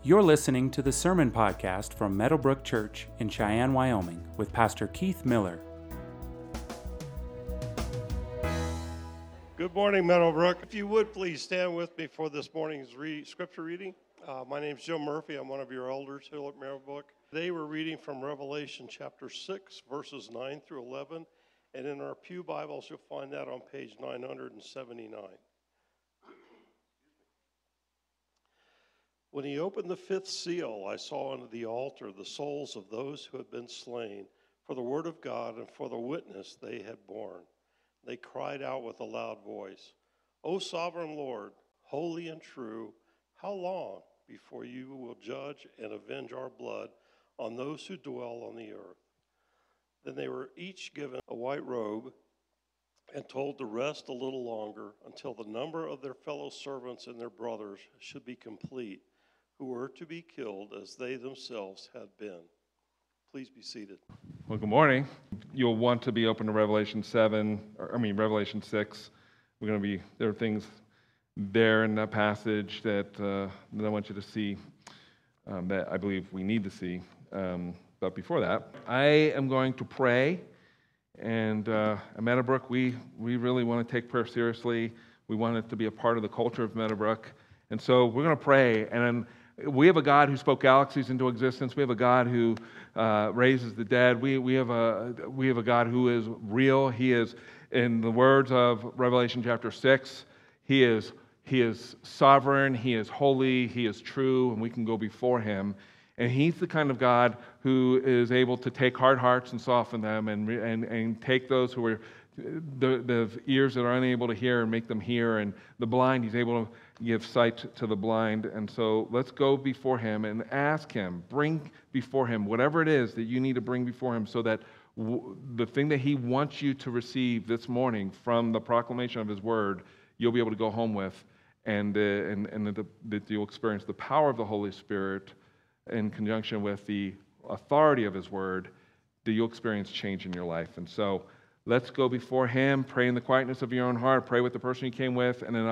You're listening to the Sermon Podcast from Meadowbrook Church in Cheyenne, Wyoming, with Pastor Keith Miller. Good morning, Meadowbrook. If you would, please stand with me for this morning's scripture reading. My name is Joe Murphy. I'm one of your elders here at Meadowbrook. Today we're reading from Revelation chapter 6, verses 9 through 11. And in our Pew Bibles, you'll find that on page 979. When he opened the fifth seal, I saw under the altar the souls of those who had been slain for the word of God and for the witness they had borne. They cried out with a loud voice, "O sovereign Lord, holy and true, how long before you will judge and avenge our blood on those who dwell on the earth?" Then they were each given a white robe and told to rest a little longer until the number of their fellow servants and their brothers should be complete, who were to be killed as they themselves had been. Please be seated. Well, good morning. You'll want to be open to Revelation 6. There are things there in that passage that I want you to see that I believe we need to see. But before that, I am going to pray. And at Meadowbrook, we really want to take prayer seriously. We want it to be a part of the culture of Meadowbrook. And so we're going to pray. And we have a God who spoke galaxies into existence. We have a God who raises the dead. We have a God who is real. He is, in the words of Revelation chapter 6, He is sovereign, He is holy, He is true, and we can go before Him. And He's the kind of God who is able to take hard hearts and soften them and take those who are the ears that are unable to hear and make them hear, and the blind He's able to give sight to the blind. And so let's go before Him and ask Him, bring before Him whatever it is that you need to bring before Him, so that the thing that He wants you to receive this morning from the proclamation of His Word, you'll be able to go home with, and that you'll experience the power of the Holy Spirit in conjunction with the authority of His Word, that you'll experience change in your life. And so let's go before Him, pray in the quietness of your own heart, pray with the person you came with, and then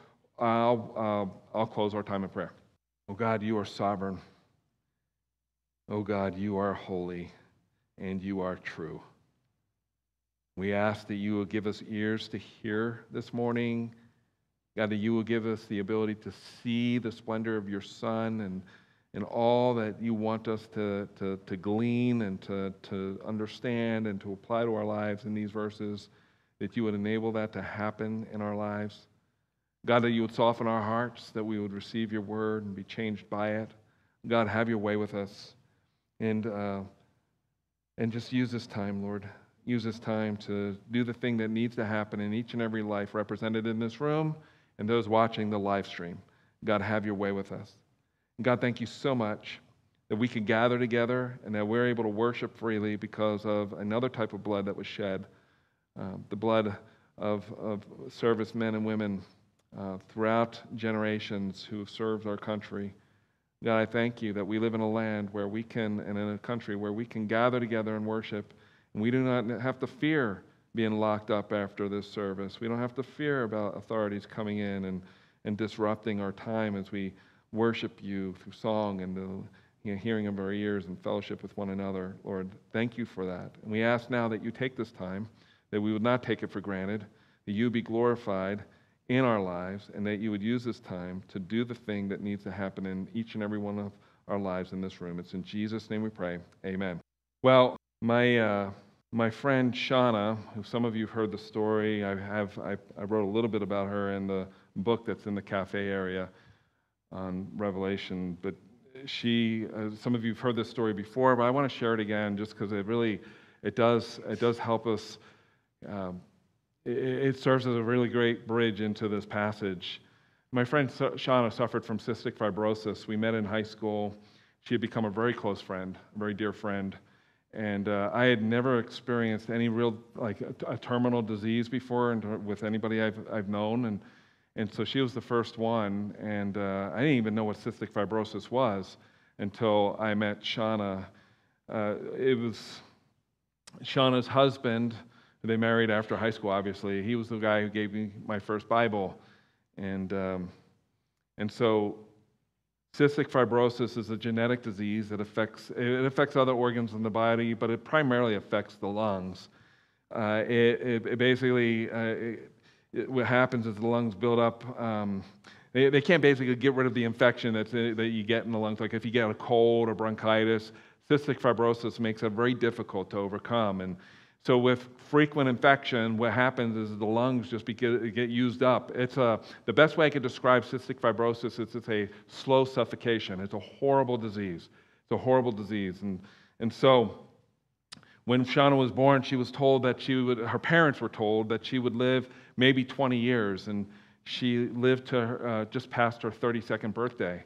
I'll close our time in prayer. Oh God, You are sovereign. Oh God, You are holy, and You are true. We ask that You will give us ears to hear this morning. God, that You will give us the ability to see the splendor of Your Son and all that You want us to glean and to understand and to apply to our lives in these verses, that You would enable that to happen in our lives. God, that You would soften our hearts, that we would receive Your Word and be changed by it. God, have Your way with us. And just use this time, Lord. Use this time to do the thing that needs to happen in each and every life represented in this room and those watching the live stream. God, have Your way with us. And God, thank You so much that we can gather together and that we're able to worship freely because of another type of blood that was shed, the blood of servicemen and women throughout generations who have served our country. God, I thank You that we live in a land where we can, and in a country where we can gather together and worship, and we do not have to fear being locked up after this service. We don't have to fear about authorities coming in and disrupting our time as we worship You through song and the hearing of our ears and fellowship with one another. Lord, thank You for that. And we ask now that You take this time, that we would not take it for granted, that You be glorified in our lives, and that You would use this time to do the thing that needs to happen in each and every one of our lives in this room. It's in Jesus' name we pray. Amen. Well, my friend Shauna, who some of you have heard the story, I wrote a little bit about her in the book that's in the cafe area on Revelation, but some of you have heard this story before, but I want to share it again just because it does help us. It serves as a really great bridge into this passage. My friend Shauna suffered from cystic fibrosis. We met in high school. She had become a very close friend, a very dear friend, and I had never experienced any real a terminal disease before with anybody I've known, and so she was the first one, and I didn't even know what cystic fibrosis was until I met Shauna. It was Shauna's husband. They married after high school, obviously. He was the guy who gave me my first Bible. And so Cystic fibrosis is a genetic disease that affects other organs in the body, but it primarily affects the lungs. What happens is the lungs build up. They can't basically get rid of the infection that you get in the lungs. Like if you get a cold or bronchitis, cystic fibrosis makes it very difficult to overcome. And so with frequent infection, what happens is the lungs just get used up. The best way I could describe cystic fibrosis is it's a slow suffocation. It's a horrible disease. It's a horrible disease. And so when Shauna was born, she was told that her parents were told that she would live maybe 20 years, and she lived to just past her 32nd birthday.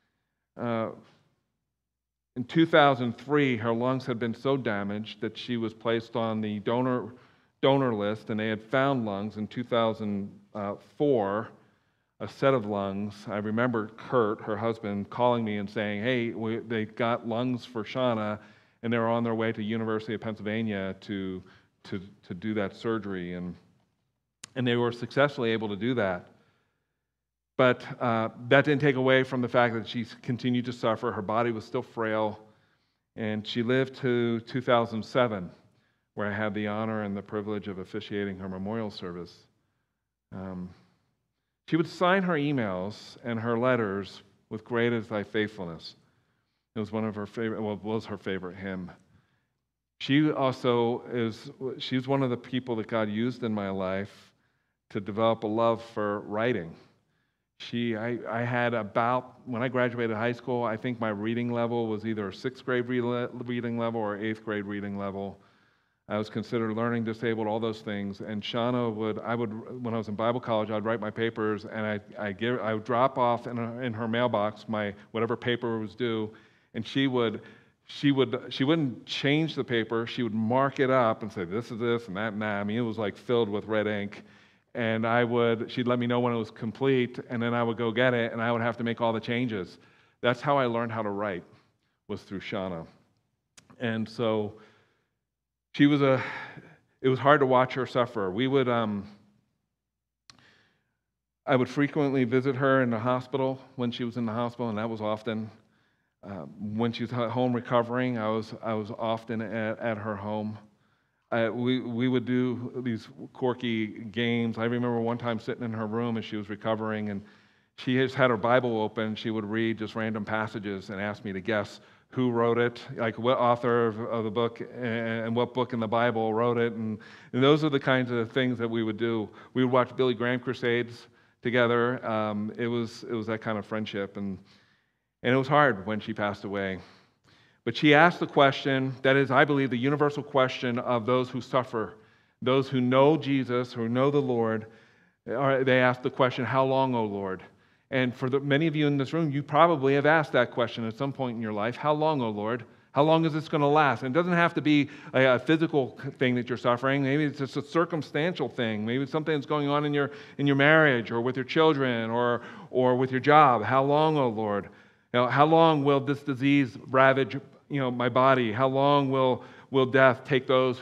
In 2003, her lungs had been so damaged that she was placed on the donor list, and they had found lungs in 2004, a set of lungs. I remember Kurt, her husband, calling me and saying, hey, they got lungs for Shauna, and they were on their way to University of Pennsylvania to do that surgery, and they were successfully able to do that. But that didn't take away from the fact that she continued to suffer. Her body was still frail, and she lived to 2007, where I had the honor and the privilege of officiating her memorial service. She would sign her emails and her letters with "Great is thy faithfulness." It was was her favorite hymn. She's one of the people that God used in my life to develop a love for writing. I had when I graduated high school, I think my reading level was either a 6th grade reading level or 8th grade reading level. I was considered learning disabled, all those things. And Shauna when I was in Bible college, I'd write my papers, and I would drop off in her mailbox my whatever paper was due, and she wouldn't change the paper. She would mark it up and say, this is this and that and that. I mean, it was like filled with red ink. And she'd let me know when it was complete, and then I would go get it, and I would have to make all the changes. That's how I learned how to write, was through Shauna. And so it was hard to watch her suffer. I would frequently visit her in the hospital when she was in the hospital, and that was often. When she was at home recovering, I was often at her home. We would do these quirky games. I remember one time sitting in her room as she was recovering, and she just had her Bible open. She would read just random passages and ask me to guess who wrote it, like what author of the book and what book in the Bible wrote it. And those are the kinds of things that we would do. We would watch Billy Graham crusades together. It was that kind of friendship, and it was hard when she passed away. But she asked the question that is, I believe, the universal question of those who suffer, those who know Jesus, who know the Lord. They ask the question, how long, O Lord? And for many of you in this room, you probably have asked that question at some point in your life. How long, O Lord? How long is this going to last? And it doesn't have to be a physical thing that you're suffering. Maybe it's just a circumstantial thing. Maybe it's something that's going on in your marriage or with your children or with your job. How long, O Lord? How long will this disease ravage my body? How long will death take those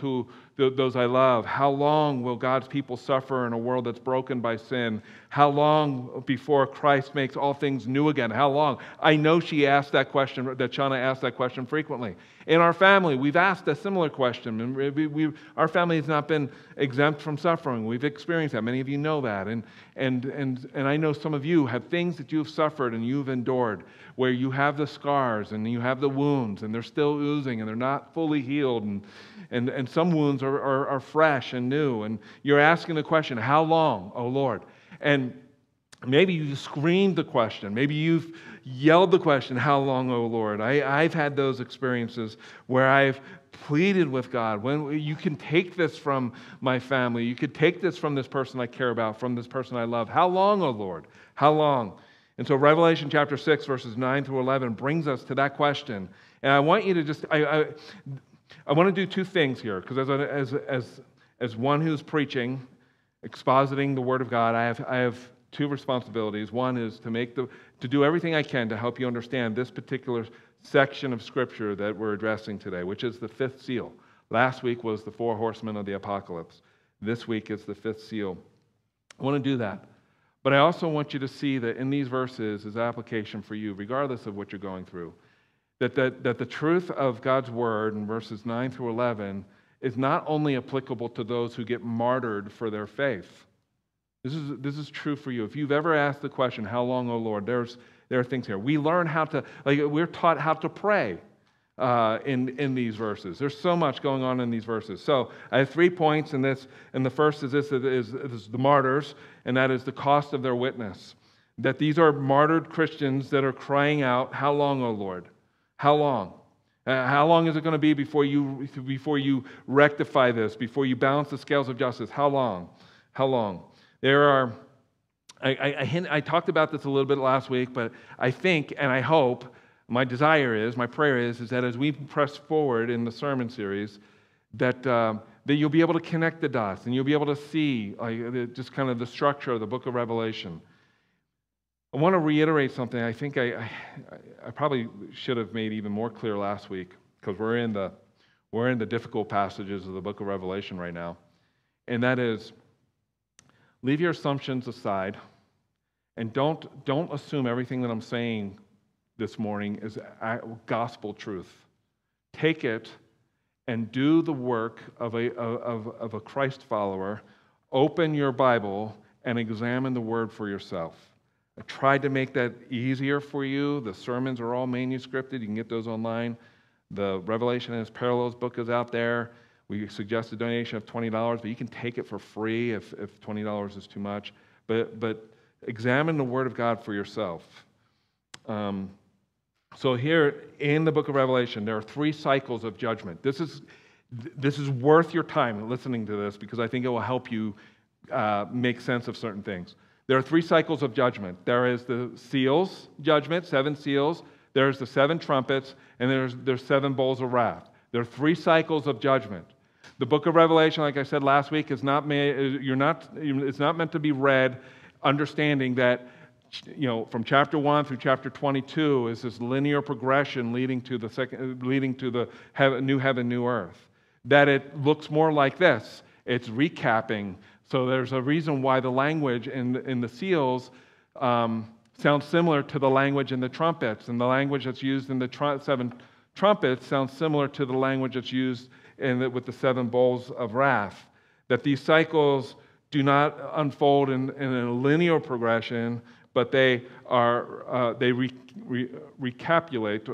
I love? How long will God's people suffer in a world that's broken by sin? How long before Christ makes all things new again? How long? I know she asked that question, that Shauna asked that question frequently. In our family, we've asked a similar question. And our family has not been exempt from suffering. We've experienced that. Many of you know that. And I know some of you have things that you've suffered and you've endured, where you have the scars and you have the wounds, and they're still oozing and they're not fully healed. And some wounds are fresh and new. And you're asking the question, how long, O Lord? And maybe you screamed the question. Maybe you've yelled the question, how long, O Lord? I've had those experiences where I've pleaded with God, when you can take this from my family, you could take this from this person I care about, from this person I love. How long, O Lord? How long? And so Revelation chapter 6, verses 9 through 11 brings us to that question. And I want you to just, I want to do two things here, because as one who's preaching, expositing the Word of God, I have two responsibilities. One is to do everything I can to help you understand this particular section of Scripture that we're addressing today, which is the fifth seal. Last week was the 4 horsemen of the apocalypse. This week is the fifth seal. I want to do that. But I also want you to see that in these verses is application for you, regardless of what you're going through. That the truth of God's word in verses 9 through 11 is not only applicable to those who get martyred for their faith. This is true for you. If you've ever asked the question, how long, O Lord, there are things here. We learn how to, we're taught how to pray in these verses. There's so much going on in these verses. So I have 3 points in this, and the first is this is the martyrs, and that is the cost of their witness. That these are martyred Christians that are crying out, how long, O Lord? How long? How long is it going to be before you rectify this, before you balance the scales of justice? How long? How long? There are, I talked about this a little bit last week, but I think and I hope, my prayer is that as we press forward in the sermon series, that you'll be able to connect the dots and you'll be able to see just kind of the structure of the book of Revelation. I want to reiterate something I think I probably should have made even more clear last week, because we're in the difficult passages of the book of Revelation right now, and that is, leave your assumptions aside and don't assume everything that I'm saying this morning is gospel truth. Take it and do the work of a Christ follower. Open your Bible and examine the Word for yourself. I tried to make that easier for you. The sermons are all manuscripted. You can get those online. The Revelation and its Parallels book is out there. We suggest a donation of $20, but you can take it for free if $20 is too much. But examine the Word of God for yourself. So here in the book of Revelation, there are 3 cycles of judgment. This is worth your time listening to this, because I think it will help you make sense of certain things. There are 3 cycles of judgment. There is the seals judgment, 7 seals. There's the 7 trumpets, and there's 7 bowls of wrath. There are 3 cycles of judgment. The book of Revelation, like I said last week, it's not meant to be read understanding that, from chapter 1 through chapter 22 is this linear progression leading to the new heaven, new earth. That it looks more like this. It's recapping. So there's a reason why the language in the seals sounds similar to the language in the trumpets, and the language that's used in the 7 trumpets sounds similar to the language that's used with the 7 bowls of wrath. That these cycles do not unfold in a linear progression, but they recapitulate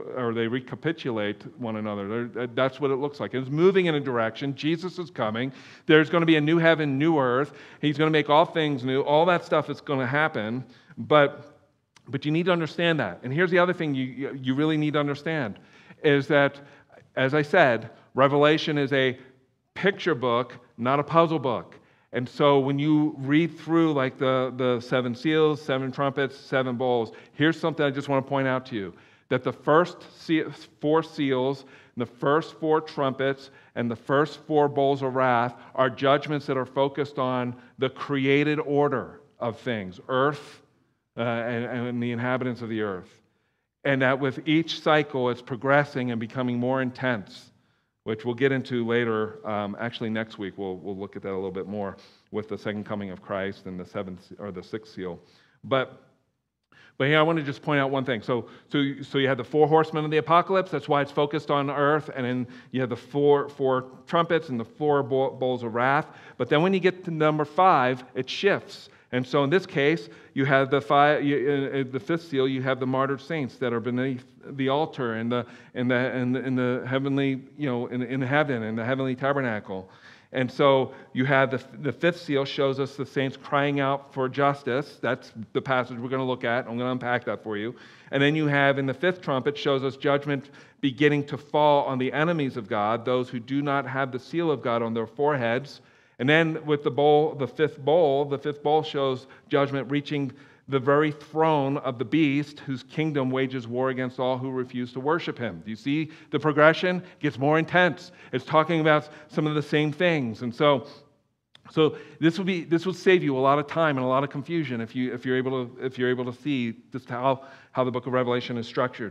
one another. That's what it looks like. It's moving in a direction. Jesus is coming. There's going to be a new heaven, new earth. He's going to make all things new. All that stuff is going to happen, but you need to understand that. And here's the other thing you really need to understand, is that, as I said, Revelation is a picture book, not a puzzle book. And so when you read through like the 7 seals, 7 trumpets, 7 bowls, here's something I just want to point out to you. That the first 4 seals, the first 4 trumpets, and the first 4 bowls of wrath are judgments that are focused on the created order of things, earth and the inhabitants of the earth. And that with each cycle it's progressing and becoming more intense, which we'll get into later. Actually, next week we'll look at that a little bit more with the second coming of Christ and the 6th seal. But here I want to just point out one thing. So you have the 4 horsemen of the apocalypse. That's why it's focused on earth. And then you have the four trumpets and the 4 bowls of wrath. But then when you get to number 5, it shifts. And so in this case, you have the 5th seal. You have the martyred saints that are beneath the altar in the heavenly, in heaven, in the heavenly tabernacle. And so you have the 5th seal shows us the saints crying out for justice. That's the passage we're going to look at. I'm going to unpack that for you. And then you have in the 5th trumpet shows us judgment beginning to fall on the enemies of God, those who do not have the seal of God on their foreheads. And then with the 5th bowl shows judgment reaching the very throne of the beast, whose kingdom wages war against all who refuse to worship him. Do you see the progression? It gets more intense. It's talking about some of the same things. And so this will save you a lot of time and a lot of confusion if you're able to see just how the book of Revelation is structured.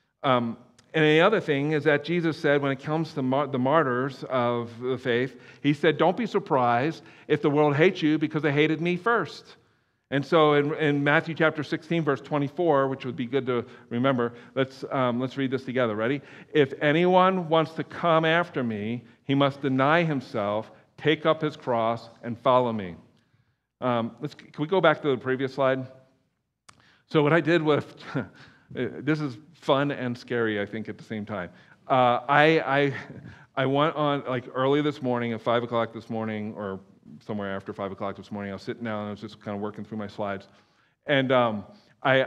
And the other thing is that Jesus said when it comes to the martyrs of the faith, he said, don't be surprised if the world hates you because they hated me first. And so in Matthew chapter 16, verse 24, which would be good to remember, let's read this together. Ready? If anyone wants to come after me, he must deny himself, take up his cross, and follow me. Can we go back to the previous slide? So what I did with, this is fun and scary, I think, at the same time. I went on, like, early this morning, at 5 o'clock this morning, or somewhere after 5 o'clock this morning, I was sitting down and I was just kind of working through my slides. And I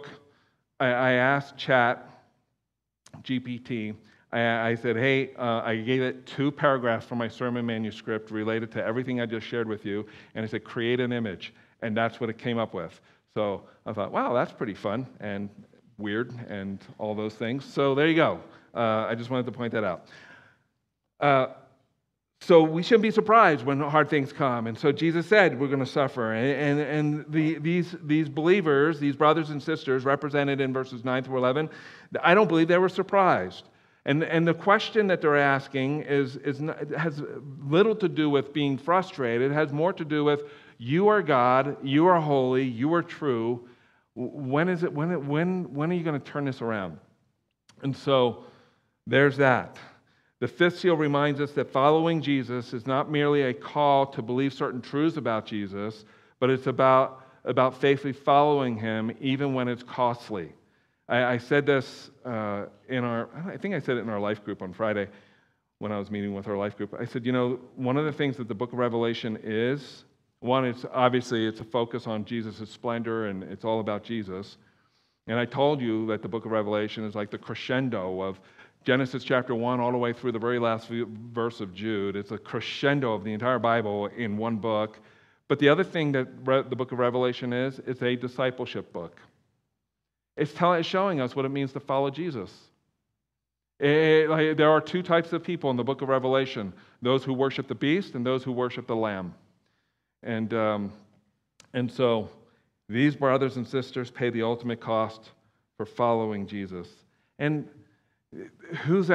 asked Chat GPT, I said, hey, I gave it 2 paragraphs from my sermon manuscript related to everything I just shared with you, and I said, create an image, and that's what it came up with. So I thought, wow, that's pretty fun and weird and all those things. So there you go. I just wanted to point that out. So we shouldn't be surprised when hard things come. And so Jesus said we're going to suffer. And these believers, these brothers and sisters represented in verses 9 through 11, I don't believe they were surprised. And the question that they're asking has little to do with being frustrated. It has more to do with, you are God, you are holy, you are true. When are you going to turn this around? And so there's that. The 5th seal reminds us that following Jesus is not merely a call to believe certain truths about Jesus, but it's about faithfully following him even when it's costly. I said this I think I said it in our life group on Friday when I was meeting with our life group. I said, one of the things that the book of Revelation is, one, it's a focus on Jesus' splendor, and it's all about Jesus. And I told you that the book of Revelation is like the crescendo of Genesis chapter 1 all the way through the very last verse of Jude. It's a crescendo of the entire Bible in one book. But the other thing that the book of Revelation is, it's a discipleship book. It's showing us what it means to follow Jesus. There are 2 types of people in the book of Revelation, those who worship the beast and those who worship the Lamb. And so these brothers and sisters pay the ultimate cost for following Jesus. And who's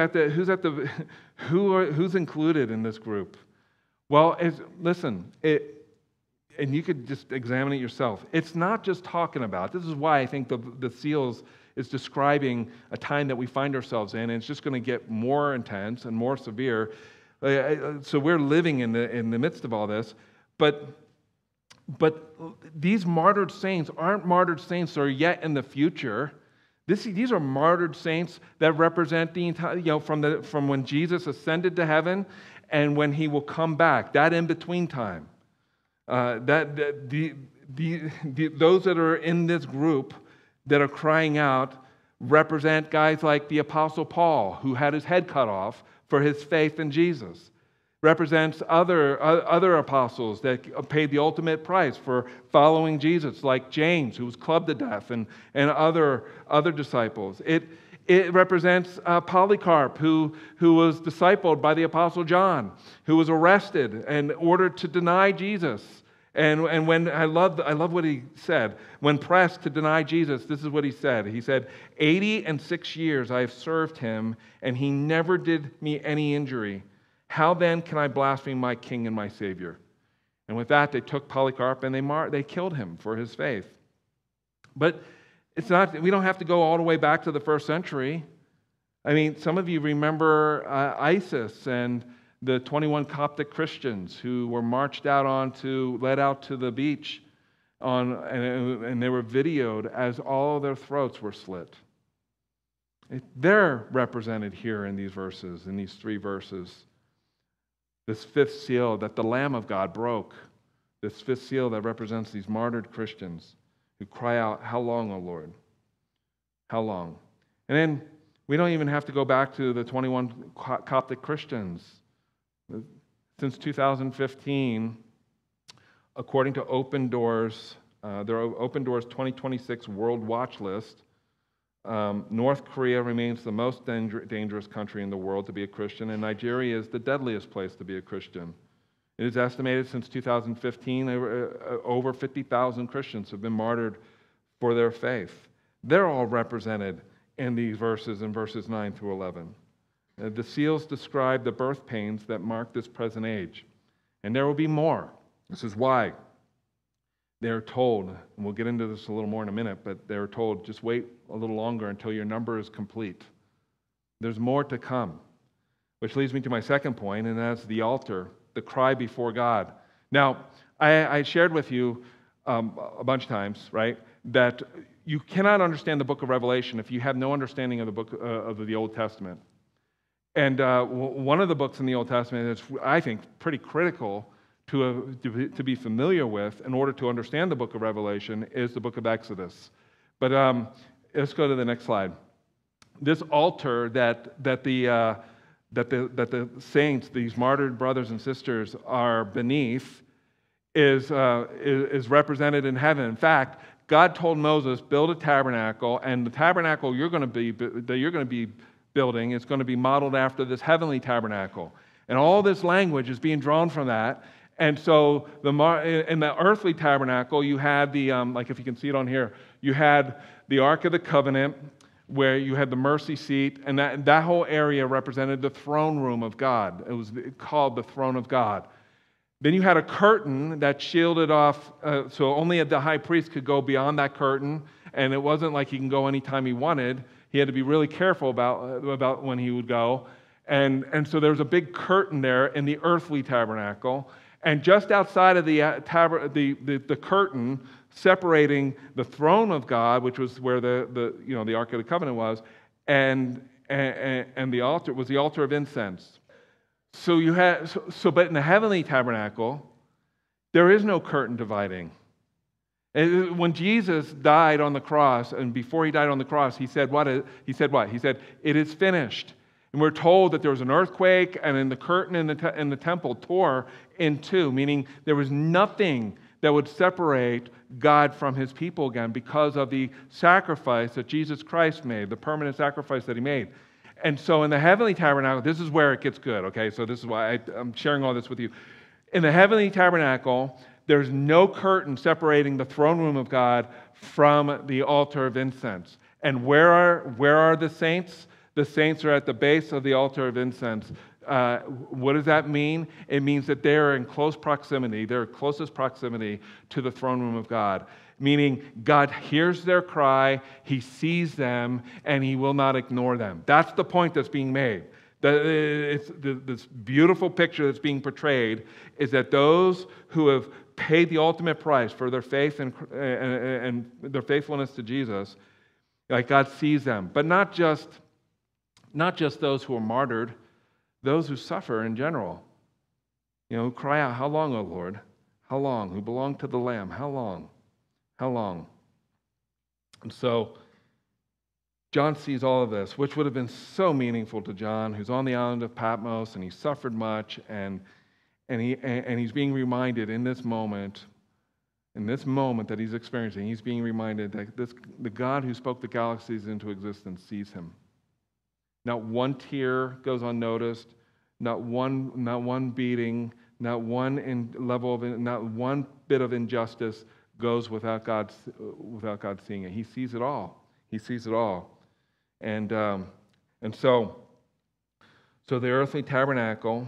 included in this group? Well, listen, and you could just examine it yourself. It's not just talking about. This is why I think the seals is describing a time that we find ourselves in, and it's just going to get more intense and more severe. So we're living in the midst of all this, but these martyred saints aren't martyred saints that are yet in the future. These are martyred saints that represent the entire, from when Jesus ascended to heaven and when he will come back, that in-between time. Those that are in this group that are crying out represent guys like the Apostle Paul, who had his head cut off for his faith in Jesus. Represents other apostles that paid the ultimate price for following Jesus, like James, who was clubbed to death, and other disciples. It represents Polycarp, who was discipled by the Apostle John, who was arrested and ordered to deny Jesus. And when I love what he said. When pressed to deny Jesus, this is what he said. He said, 86 years I have served him, and he never did me any injury. How then can I blaspheme my King and my Savior? And with that, they took Polycarp and they killed him for his faith. But it's not. We don't have to go all the way back to the 1st century. I mean, some of you remember ISIS and the 21 Coptic Christians who were led out to the beach, and they were videoed as all their throats were slit. They're represented here in these verses, in these 3 verses. This 5th seal that the Lamb of God broke, this 5th seal that represents these martyred Christians who cry out, how long, O Lord? How long? And then we don't even have to go back to the 21 Coptic Christians. Since 2015, according to Open Doors, their Open Doors 2026 World Watch List, North Korea remains the most dangerous country in the world to be a Christian, and Nigeria is the deadliest place to be a Christian. It is estimated since 2015, over 50,000 Christians have been martyred for their faith. They're all represented in these verses, in verses 9 through 11. The seals describe the birth pains that mark this present age, and there will be more. This is why. they're told, and we'll get into this a little more in a minute, but they're told, just wait a little longer until your number is complete. There's more to come, which leads me to my second point, and that's the altar, the cry before God. Now, I shared with you a bunch of times, right, that you cannot understand the book of Revelation if you have no understanding of the book of the Old Testament. And one of the books in the Old Testament that's, I think, pretty critical to be familiar with in order to understand the book of Revelation is the book of Exodus. But let's go to the next slide. This altar that the saints, these martyred brothers and sisters, are beneath is represented in heaven. In fact, God told Moses, build a tabernacle, and the tabernacle you're going to be building is going to be modeled after this heavenly tabernacle. And all this language is being drawn from that. And so in the earthly tabernacle, you had the, like if you can see it on here, you had the Ark of the Covenant, where you had the mercy seat, and that whole area represented the throne room of God. It was called the throne of God. Then you had a curtain that shielded off, so only the high priest could go beyond that curtain, and it wasn't like he can go anytime he wanted. He had to be really careful about when he would go. And so there was a big curtain there in the earthly tabernacle, and just outside of the curtain, separating the throne of God, which was where the Ark of the Covenant was, and the altar was the altar of incense. But in the heavenly tabernacle, there is no curtain dividing. When Jesus died on the cross, and before he died on the cross, he said what? He said, "It is finished." And we're told that there was an earthquake, and then the curtain in the temple tore in two, meaning there was nothing that would separate God from his people again because of the sacrifice that Jesus Christ made, the permanent sacrifice that he made. And so in the heavenly tabernacle, this is where it gets good, okay? So this is why I'm sharing all this with you. In the heavenly tabernacle, there's no curtain separating the throne room of God from the altar of incense. And where are the saints? The saints are at the base of the altar of incense. What does that mean? It means that they're in close proximity, their closest proximity to the throne room of God, meaning God hears their cry, he sees them, and he will not ignore them. That's the point that's being made. This beautiful picture that's being portrayed is that those who have paid the ultimate price for their faith and their faithfulness to Jesus, like God sees them, but not just those who are martyred, those who suffer in general, who cry out, "How long, O Lord? How long?" Who belong to the Lamb. How long? How long? And so John sees all of this, which would have been so meaningful to John, who's on the island of Patmos, and he suffered much, and he's being reminded in this moment that he's experiencing, he's being reminded that the God who spoke the galaxies into existence sees him. Not one tear goes unnoticed, not one beating, not one bit of injustice goes without God seeing it. He sees it all. He sees it all. And so the earthly tabernacle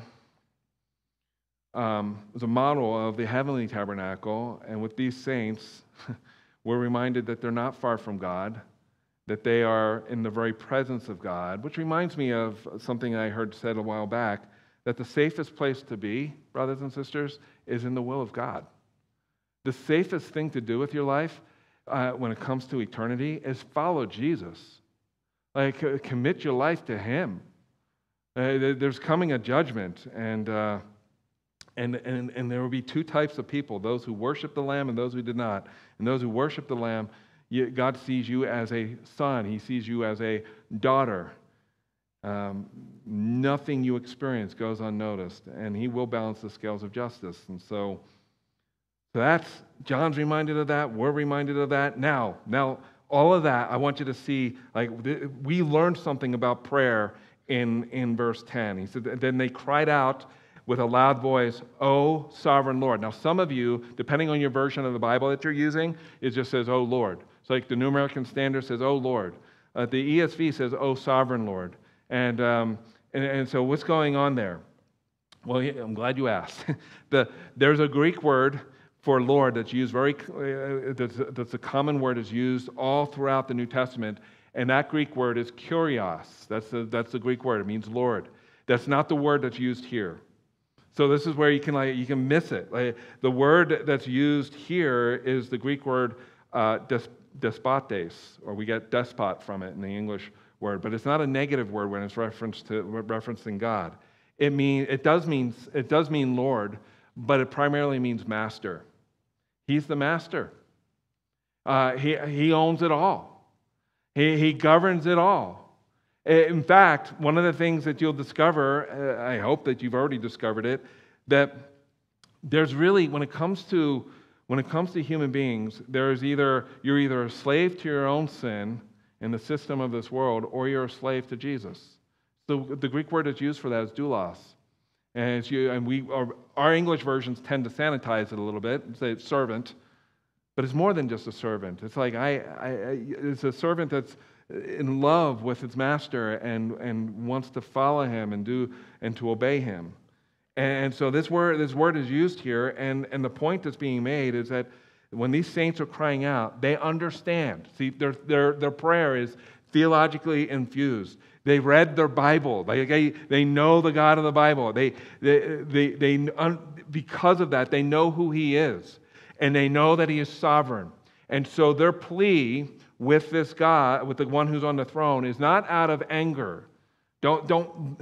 was a model of the heavenly tabernacle, and with these saints, we're reminded that they're not far from God, that they are in the very presence of God, which reminds me of something I heard said a while back, that the safest place to be, brothers and sisters, is in the will of God. The safest thing to do with your life when it comes to eternity is follow Jesus. Like, commit your life to him. There's coming a judgment, and there will be two types of people, those who worship the Lamb and those who did not. And those who worship the Lamb, God sees you as a son. He sees you as a daughter. Nothing you experience goes unnoticed, and he will balance the scales of justice. And so that's, John's reminded of that. We're reminded of that. Now, all of that, I want you to see, like, we learned something about prayer in verse 10. He said, then they cried out with a loud voice, "O sovereign Lord." Now, some of you, depending on your version of the Bible that you're using, it just says, "O Lord." So like the New American Standard says, "O Lord." The ESV says, "O sovereign Lord." And so what's going on there? Well, I'm glad you asked. There's a Greek word for Lord that's used that's a common word is used all throughout the New Testament, and that Greek word is kurios. That's the Greek word. It means Lord. That's not the word that's used here. So this is where you can miss it. The word that's used here is the Greek word despotes, or we get despot from it in the English word, but it's not a negative word when it's referencing God. It does mean Lord, but it primarily means master. He's the master. He owns it all. He governs it all. In fact, one of the things that you'll discover, I hope that you've already discovered it, that there's really, when it comes to human beings, you're either a slave to your own sin in the system of this world, or you're a slave to Jesus. So the Greek word that's used for that is doulos. Our English versions tend to sanitize it a little bit and say it's servant, but it's more than just a servant. It's like it's a servant that's in love with its master and wants to follow him and to obey him. And so this word is used here, and the point that's being made is that when these saints are crying out, they understand. See, their prayer is theologically infused. They read their Bible. They know the God of the Bible. Because of that, they know who He is, and they know that He is sovereign. And so their plea with this God, with the one who's on the throne, is not out of anger. You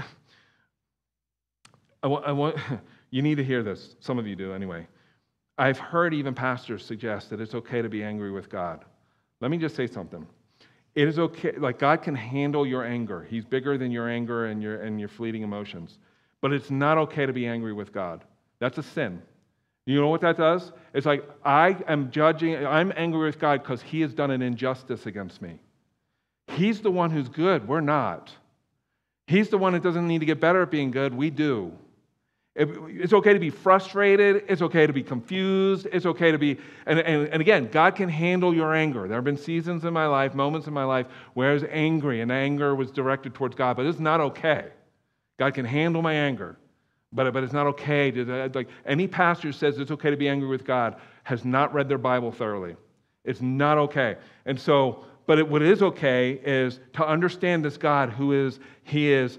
need to hear this. Some of you do anyway. I've heard even pastors suggest that it's okay to be angry with God. Let me just say something. It is okay, like God can handle your anger. He's bigger than your anger and your fleeting emotions. But it's not okay to be angry with God. That's a sin. You know what that does? It's like I'm angry with God because He has done an injustice against me. He's the one who's good. We're not. He's the one that doesn't need to get better at being good. We do. It's okay to be frustrated. It's okay to be confused. It's okay to be, and again, God can handle your anger. There have been seasons in my life, moments in my life, where I was angry, and the anger was directed towards God, but it's not okay. God can handle my anger, but it's not okay. Like any pastor who says it's okay to be angry with God has not read their Bible thoroughly. It's not okay. And so, what is okay is to understand this God who is, He is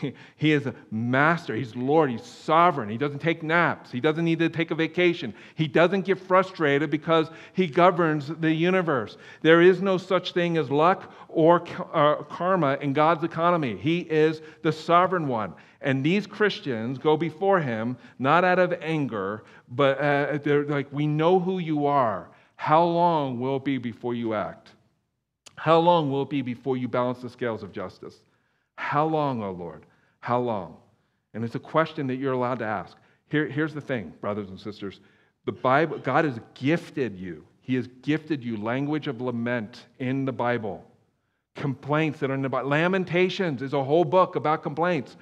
a master. He's Lord. He's sovereign. He doesn't take naps. He doesn't need to take a vacation. He doesn't get frustrated because He governs the universe. There is no such thing as luck or karma in God's economy. He is the sovereign one. And these Christians go before Him not out of anger, but they're like, we know who You are. How long will it be before You act? How long will it be before You balance the scales of justice? How long, O Lord? How long? And it's a question that you're allowed to ask. Here's the thing, brothers and sisters. The Bible, God has gifted you. He has gifted you language of lament in the Bible. Complaints that are in the Bible. Lamentations is a whole book about complaints.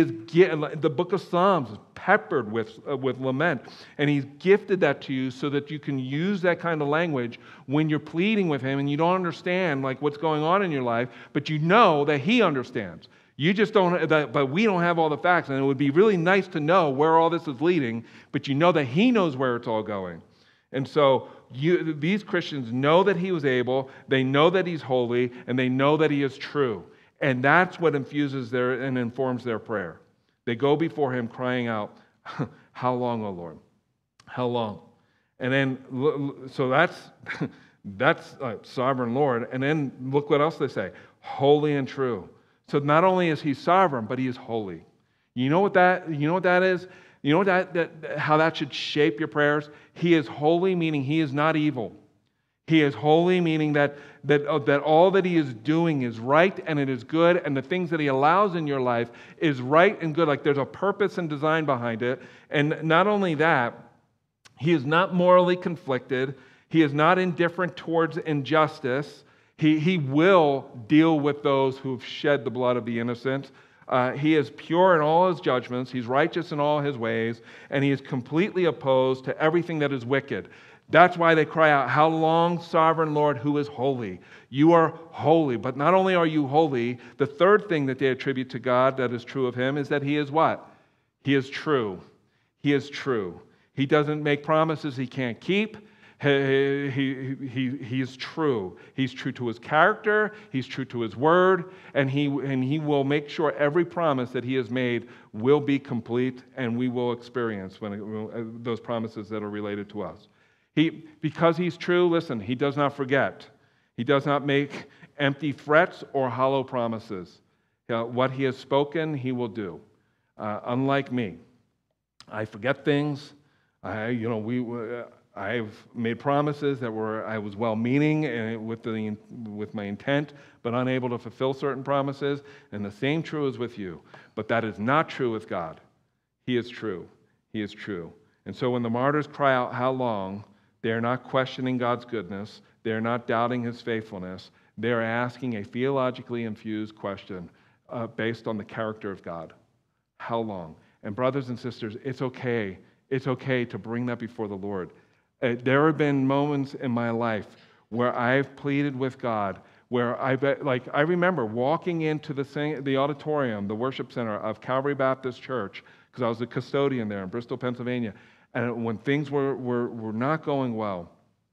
The book of Psalms is peppered with lament, and He's gifted that to you so that you can use that kind of language when you're pleading with Him and you don't understand like what's going on in your life, but you know that He understands. You just don't. But we don't have all the facts, and it would be really nice to know where all this is leading. But you know that He knows where it's all going, and so these Christians know that He was able. They know that He's holy, and they know that He is true. And that's what infuses and informs their prayer. They go before Him crying out, how long, O Lord? How long? And then, so that's sovereign Lord. And then look what else they say, holy and true. So not only is He sovereign, but He is holy. You know what that is? You know how that should shape your prayers? He is holy, meaning He is not evil. He is holy, meaning that all that He is doing is right and it is good, and the things that He allows in your life is right and good. Like there's a purpose and design behind it. And not only that, He is not morally conflicted. He is not indifferent towards injustice. He will deal with those who've shed the blood of the innocent. He is pure in all His judgments. He's righteous in all His ways, and He is completely opposed to everything that is wicked. That's why they cry out, how long, sovereign Lord, who is holy? You are holy. But not only are You holy, the third thing that they attribute to God that is true of Him is that He is what? He is true. He is true. He doesn't make promises he can't keep. He is true. He's true to his character. He's true to his word, and he will make sure every promise that he has made will be complete, and we will experience those promises that are related to us. Because he's true, listen, he does not forget. He does not make empty threats or hollow promises. What he has spoken, he will do. Unlike me, I forget things. I've made promises that I was well-meaning and with my intent, but unable to fulfill certain promises. And the same true is with you. But that is not true with God. He is true. He is true. And so when the martyrs cry out, "How long?" they are not questioning God's goodness. They are not doubting his faithfulness. They are asking a theologically infused question based on the character of God. How long? And brothers and sisters, it's okay. It's okay to bring that before the Lord. There have been moments in my life where I've pleaded with God, where I remember walking into the auditorium, the worship center of Calvary Baptist Church, because I was a custodian there in Bristol, Pennsylvania, and when things were not going well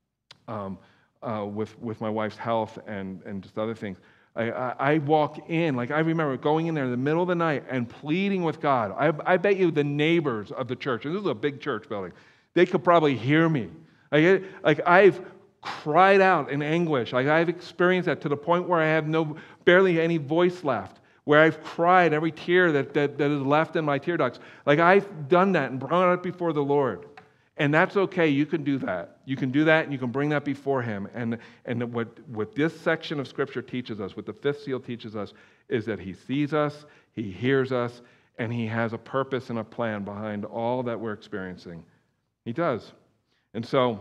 with my wife's health and just other things, I walk in, I remember going in there in the middle of the night and pleading with God. I bet you the neighbors of the church, and this is a big church building, they could probably hear me. I've cried out in anguish. I've experienced that to the point where I have barely any voice left, where I've cried every tear that is left in my tear ducts. I've done that and brought it before the Lord. And that's okay. You can do that. You can do that, and you can bring that before him. And what this section of Scripture teaches us, what the fifth seal teaches us, is that he sees us, he hears us, and he has a purpose and a plan behind all that we're experiencing. He does. And so,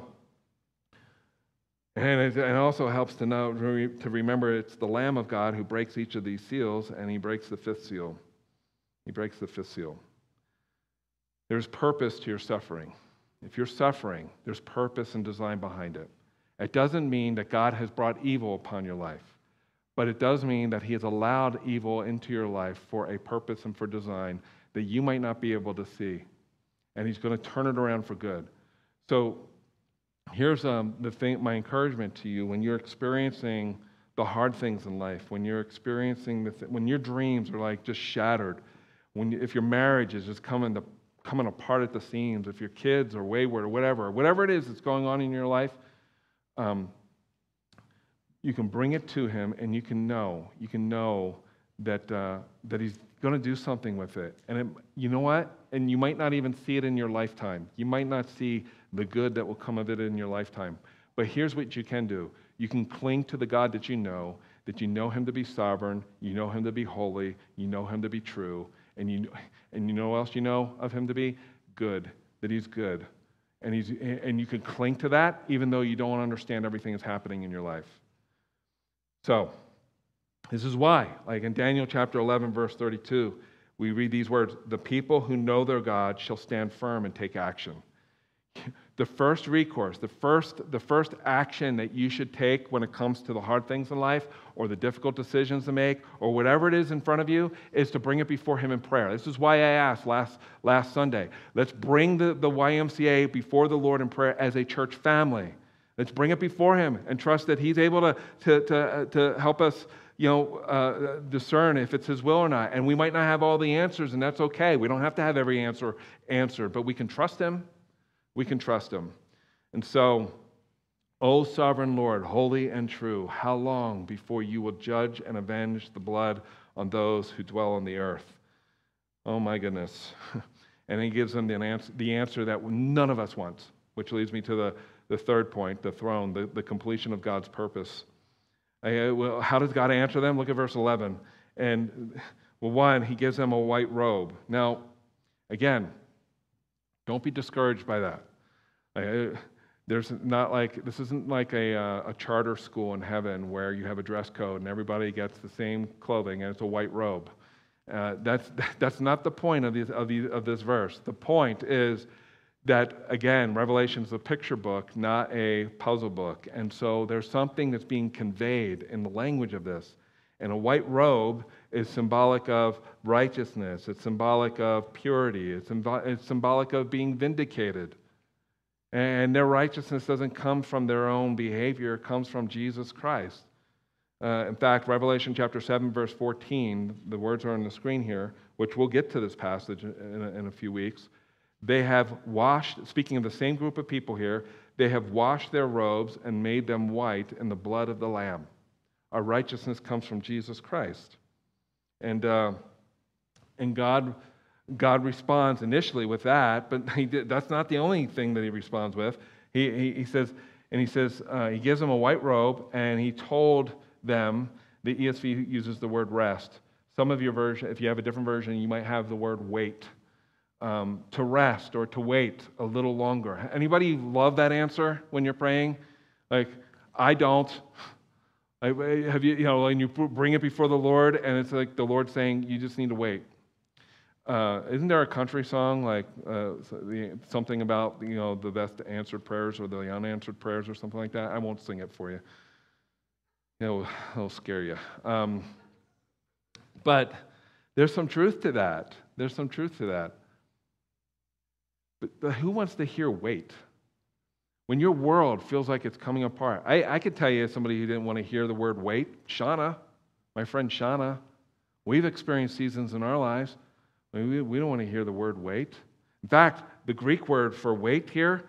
and it also helps to remember it's the Lamb of God who breaks each of these seals, and he breaks the fifth seal. He breaks the fifth seal. There's purpose to your suffering. If you're suffering, there's purpose and design behind it. It doesn't mean that God has brought evil upon your life, but it does mean that he has allowed evil into your life for a purpose and for design that you might not be able to see. And he's going to turn it around for good. So here's my encouragement to you when you're experiencing the hard things in life, when you're experiencing when your dreams are just shattered, if your marriage is just coming apart at the seams, if your kids are wayward or whatever it is that's going on in your life, you can bring it to him, and you can know that he's going to do something with it. And you know what? And you might not even see it in your lifetime. You might not see the good that will come of it in your lifetime. But here's what you can do. You can cling to the God that you know him to be sovereign, you know him to be holy, you know him to be true, and you know what else you know of him to be? Good, that he's good. And you can cling to that even though you don't understand everything that's happening in your life. So, this is why, in Daniel chapter 11, verse 32, we read these words, "The people who know their God shall stand firm and take action." The first recourse, the first action that you should take when it comes to the hard things in life or the difficult decisions to make or whatever it is in front of you is to bring it before him in prayer. This is why I asked last Sunday, let's bring the YMCA before the Lord in prayer as a church family. Let's bring it before him and trust that he's able to help us discern if it's his will or not. And we might not have all the answers, and that's okay. We don't have to have every answer answered, but we can trust him. We can trust him. And so, O sovereign Lord, holy and true, how long before you will judge and avenge the blood on those who dwell on the earth? Oh my goodness. And he gives them the answer that none of us want, which leads me to the third point, the throne, the completion of God's purpose. How does God answer them? Look at verse 11. And, one, he gives them a white robe. Now, again, don't be discouraged by that. This isn't like a charter school in heaven where you have a dress code and everybody gets the same clothing and it's a white robe. That's not the point of this verse. The point is that, again, Revelation is a picture book, not a puzzle book. And so there's something that's being conveyed in the language of this. And a white robe is symbolic of righteousness. It's symbolic of purity. It's symbolic of being vindicated. And their righteousness doesn't come from their own behavior, it comes from Jesus Christ. In fact, Revelation chapter 7, verse 14, the words are on the screen here, which we'll get to this passage in a few weeks. They have washed, speaking of the same group of people here, they have washed their robes and made them white in the blood of the Lamb. Our righteousness comes from Jesus Christ. And God responds initially with that, but that's not the only thing that he responds with. He says, he gives them a white robe, and he told them, the ESV uses the word rest. Some of your version, if you have a different version, you might have the word wait. To rest or to wait a little longer. Anybody love that answer when you're praying? Like, I don't. Have you, and you bring it before the Lord, and it's like the Lord saying, you just need to wait. Isn't there a country song like something about the best answered prayers or the unanswered prayers or something like that? I won't sing it for you. It'll scare you. But there's some truth to that. There's some truth to that. But who wants to hear wait? When your world feels like it's coming apart. I could tell you somebody who didn't want to hear the word wait. Shauna, my friend Shauna. We've experienced seasons in our lives when we don't want to hear the word wait. In fact, the Greek word for wait here,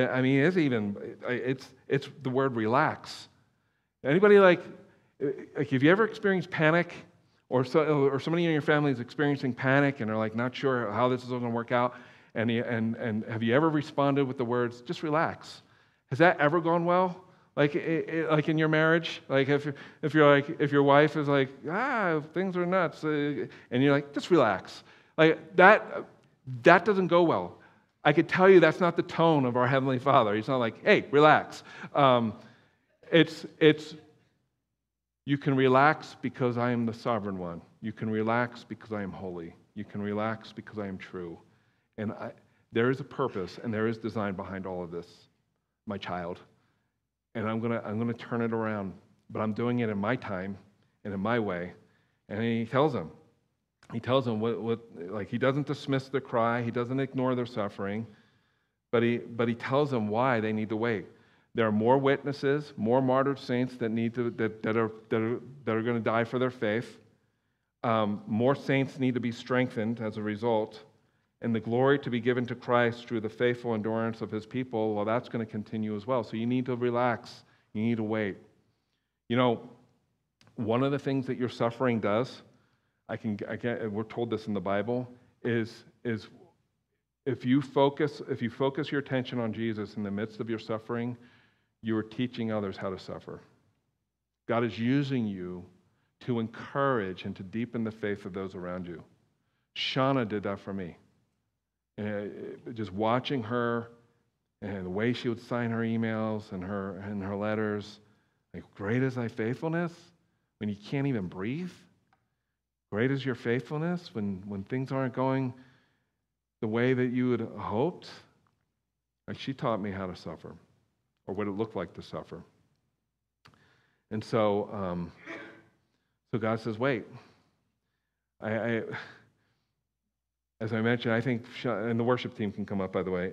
it's the word relax. Anybody like have you ever experienced panic? Or somebody in your family is experiencing panic and are like not sure how this is going to work out? And have you ever responded with the words, just relax? Has that ever gone well? Like in your marriage? Like if your wife is like, things are nuts, and you're like, just relax. Like that doesn't go well. I could tell you that's not the tone of our Heavenly Father. He's not like, hey, relax. It's you can relax because I am the sovereign one. You can relax because I am holy. You can relax because I am true. And there is a purpose and there is design behind all of this, my child. And I'm gonna turn it around, but I'm doing it in my time and in my way. And he tells them what he doesn't dismiss their cry, he doesn't ignore their suffering, but he tells them why they need to wait. There are more witnesses, more martyred saints that are going to die for their faith. More saints need to be strengthened as a result. And the glory to be given to Christ through the faithful endurance of his people, well, that's going to continue as well. So you need to relax. You need to wait. One of the things that your suffering does, we're told this in the Bible, is if you focus your attention on Jesus in the midst of your suffering, you are teaching others how to suffer. God is using you to encourage and to deepen the faith of those around you. Shauna did that for me. Just watching her and the way she would sign her emails and her letters, like, great is thy faithfulness when you can't even breathe. Great is your faithfulness when things aren't going the way that you had hoped. Like, she taught me how to suffer, or what it looked like to suffer. And so God says, wait. As I mentioned, I think, and the worship team can come up, by the way,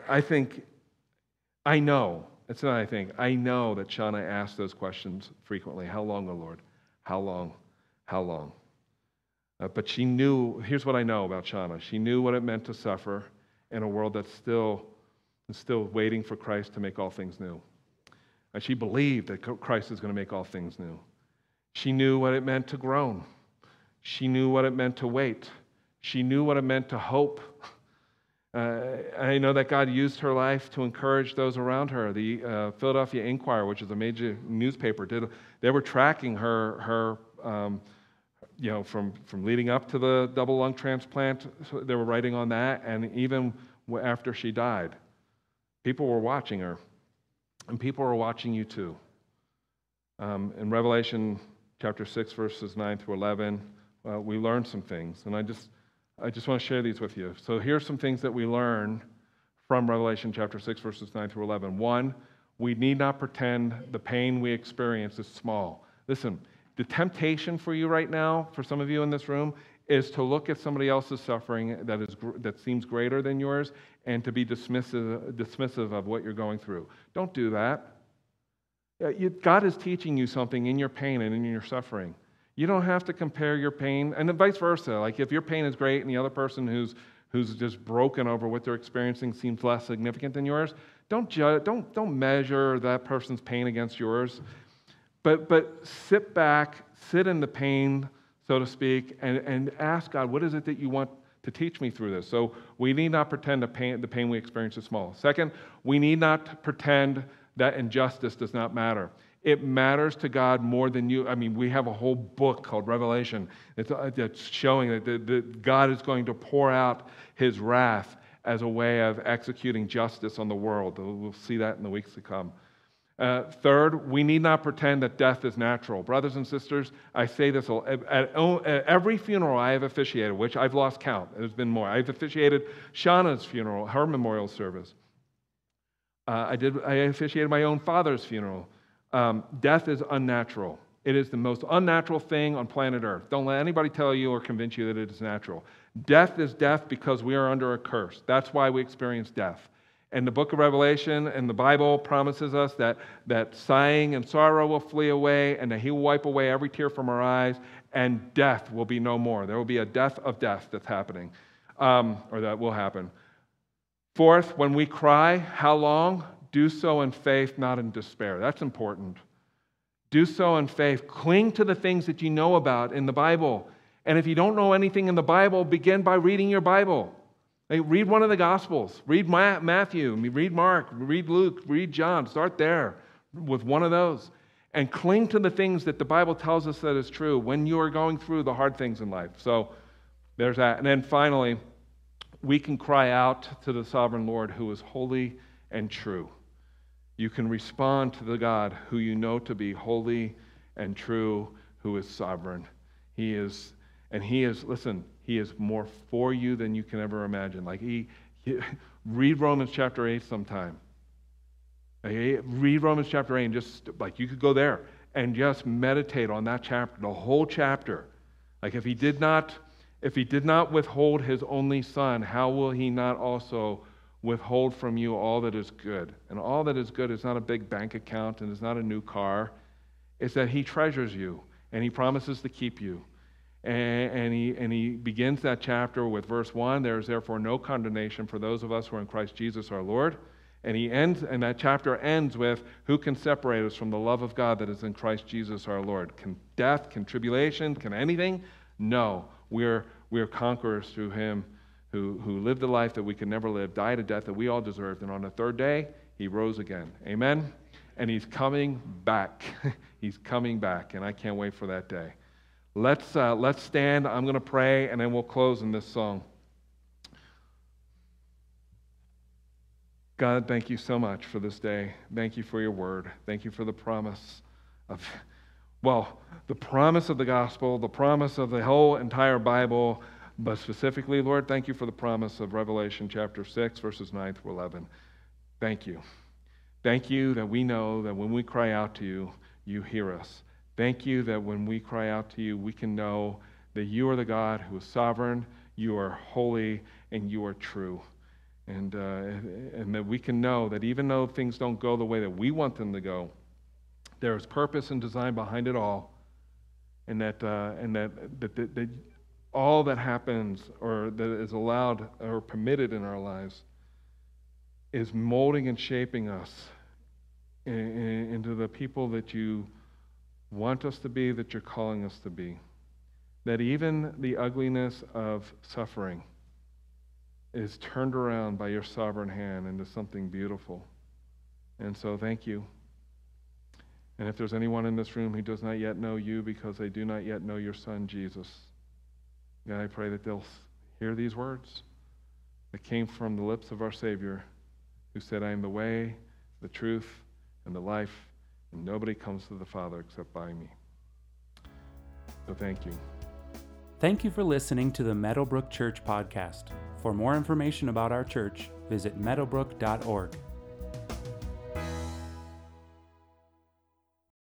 I know that Shauna asked those questions frequently. How long, O Lord? How long? How long? But she knew, here's what I know about Shauna. She knew what it meant to suffer in a world that's still waiting for Christ to make all things new. And she believed that Christ is going to make all things new. She knew what it meant to groan. She knew what it meant to wait. She knew what it meant to hope. I know that God used her life to encourage those around her. The Philadelphia Inquirer, which is a major newspaper, they were tracking her from leading up to the double lung transplant. They were writing on that, and even after she died, people were watching her, and people are watching you too. In Revelation chapter 6, verses 9 through 11, we learned some things, and I just want to share these with you. So here's some things that we learn from Revelation chapter 6, verses 9 through 11. One, we need not pretend the pain we experience is small. Listen, the temptation for you right now, for some of you in this room, is to look at somebody else's suffering that seems greater than yours and to be dismissive of what you're going through. Don't do that. God is teaching you something in your pain and in your suffering. You don't have to compare your pain, and then vice versa. Like if your pain is great and the other person who's just broken over what they're experiencing seems less significant than yours, don't measure that person's pain against yours. But sit back, sit in the pain, so to speak, and ask God, what is it that you want to teach me through this? So we need not pretend the pain we experience is small. Second, we need not pretend that injustice does not matter. It matters to God more than you. I mean, we have a whole book called Revelation that's showing that God is going to pour out his wrath as a way of executing justice on the world. We'll see that in the weeks to come. Third, we need not pretend that death is natural. Brothers and sisters, I say this at every funeral I have officiated, which I've lost count. There's been more. I've officiated Shauna's funeral, her memorial service. I officiated my own father's funeral. Death is unnatural. It is the most unnatural thing on planet Earth. Don't let anybody tell you or convince you that it is natural. Death is death because we are under a curse. That's why we experience death. And the book of Revelation and the Bible promises us that sighing and sorrow will flee away and that he will wipe away every tear from our eyes and death will be no more. There will be a death of death that's happening, or that will happen. Fourth, when we cry, how long? Do so in faith, not in despair. That's important. Do so in faith. Cling to the things that you know about in the Bible. And if you don't know anything in the Bible, begin by reading your Bible. Read one of the Gospels. Read Matthew. Read Mark. Read Luke. Read John. Start there with one of those. And cling to the things that the Bible tells us that is true when you are going through the hard things in life. So there's that. And then finally, we can cry out to the sovereign Lord who is holy and true. You can respond to the God who you know to be holy and true, who is sovereign. He is more for you than you can ever imagine. Read Romans chapter 8 sometime. Read Romans chapter 8 and just, you could go there and just meditate on that chapter, the whole chapter. If he did not withhold his only son, how will he not also withhold from you all that is good? And all that is good is not a big bank account and is not a new car. It's that he treasures you and he promises to keep you. And he begins that chapter with verse 1, there is therefore no condemnation for those of us who are in Christ Jesus our Lord. And that chapter ends with, who can separate us from the love of God that is in Christ Jesus our Lord? Can death, can tribulation, can anything? No. We are conquerors through him who lived a life that we could never live, died a death that we all deserved, and on the third day, he rose again. Amen? And he's coming back. He's coming back, and I can't wait for that day. Let's stand. I'm going to pray, and then we'll close in this song. God, thank you so much for this day. Thank you for your word. Thank you for the promise of the gospel, the promise of the whole entire Bible, but specifically, Lord, thank you for the promise of Revelation chapter 6, verses 9 through 11. Thank you. Thank you that we know that when we cry out to you, you hear us. Thank you that when we cry out to you, we can know that you are the God who is sovereign, you are holy, and you are true. And that we can know that even though things don't go the way that we want them to go, there is purpose and design behind it all, and that all that happens or that is allowed or permitted in our lives is molding and shaping us into the people that you want us to be, that you're calling us to be. That even the ugliness of suffering is turned around by your sovereign hand into something beautiful. And so thank you. And if there's anyone in this room who does not yet know you because they do not yet know your Son, Jesus, God, I pray that they'll hear these words that came from the lips of our Savior, who said, I am the way, the truth, and the life, and nobody comes to the Father except by me. So thank you. Thank you for listening to the Meadowbrook Church podcast. For more information about our church, visit meadowbrook.org.